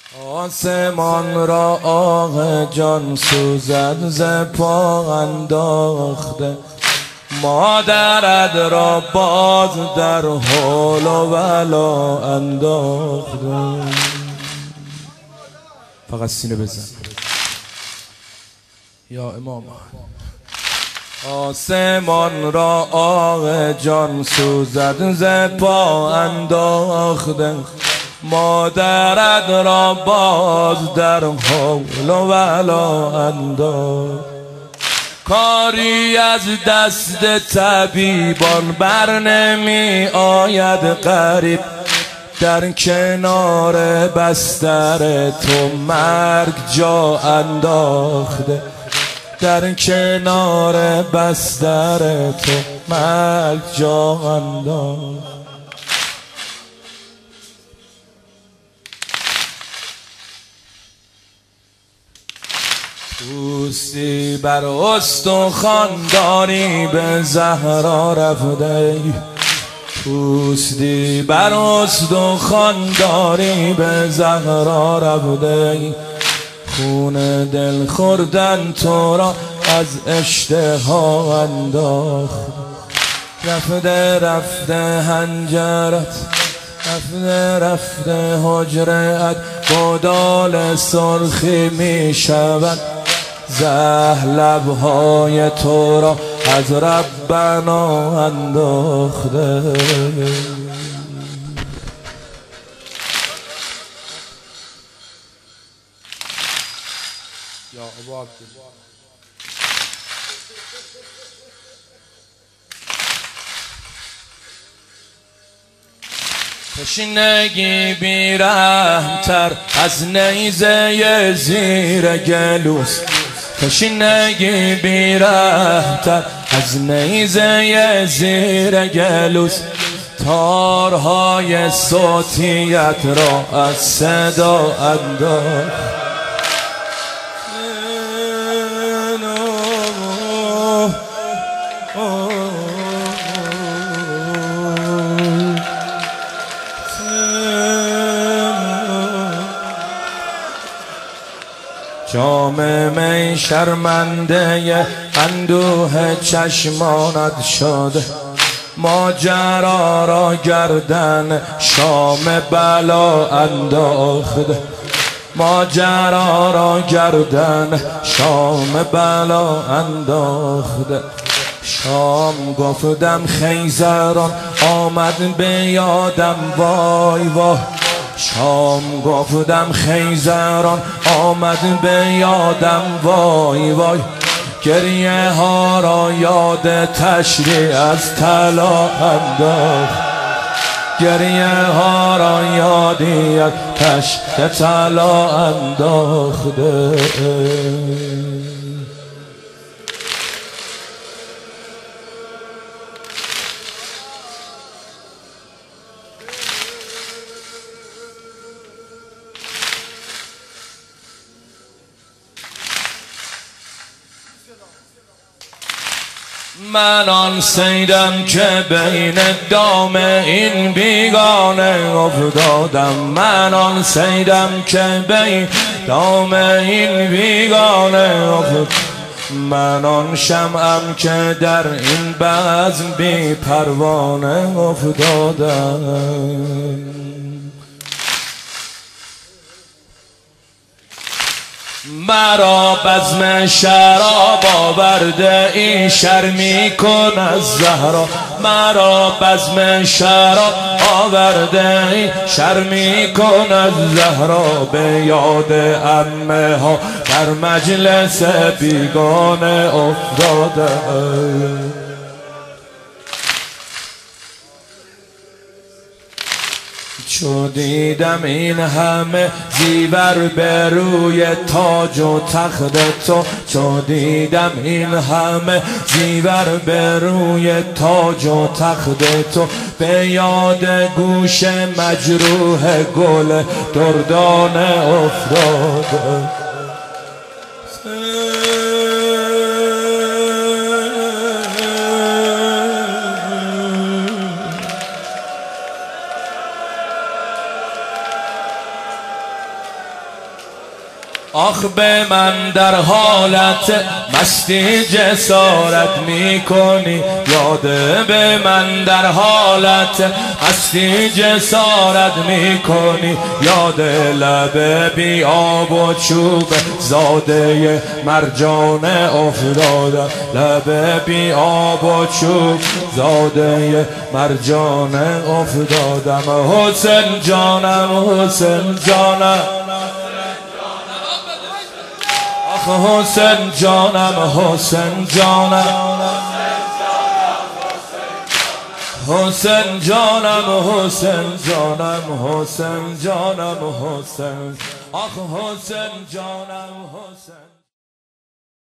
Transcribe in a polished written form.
آسمان را آه جان سوزد ز پا انداخته، مادرت را باز در حول و ولا انداخته. فقط سینه بزن یا امام. آسمان را آه جان سوزد ز پا انداخته، مادرت را باز در حول و ولا انداخته. کاری از دست طبیبان بر نمی آید غریب، در کنار بستر تو مرگ جا انداخته، در کنار بستر تو مرگ جا انداخته. پوستی بر استخوان داری به زهرا رفته، پوستی بر استخوان داری به زهرا رفته. خون دل خوردن تو را از اشتها انداخت، رفته رفته هنجرت، رفته رفته حجرت بدال سرخی می شود. زهر لبهای تو را از ربنا انداخته. یا ابا تشنگی بیرحم‌تر از نیزه زیر گلوس، تشنگی بیرحم‌تر از نیزه زیر گلوس. تارهای صوتیت را از صدا انداخت. جام می شرمنده اندوه چشمانت شده، ماجرا را گردن شام بلا انداخته، ماجرا را گردن شام بلا انداخته. شام گفتم خیزران آمد به یادم وای وای، شام گفتم خیزران آمد به یادم وای وای. گریه ها را یاد تشریع از طلا انداخت، گریه ها را یادی از تشت طلا انداخته. من آن صیدم که بین دام این بیگانه افتادم، من آن صیدم که بین دام این بیگانه افتادم. من آن شمعم که در این بزم بی پروانه افتادم. مرا بزم شراب آورده این شرمی کن از زهرا، مرا بزم شراب آورده این شرمی کن از زهرا. به یاد عمه ها در مجلس بیگانه افتاده. چو دیدم این همه زیور به روی تاج و تخت تو، چو دیدم این همه زیور به روی تاج و تخت تو. به یاد گوش مجروح گل دردانه افتاده. آخ به من در حالت مستی جسارت میکنی، یاد به من در حالت مستی جسارت میکنی، یاد لب بی آب و چوب زاده مرجان افتادم، لب بی آب و چوب زاده مرجان افتادم. حسین جانم حسین جانم، حسین جانم حسین جانم، حسین جانم حسین جانم، حسین جانم حسین، آخ حسین جانم حسین.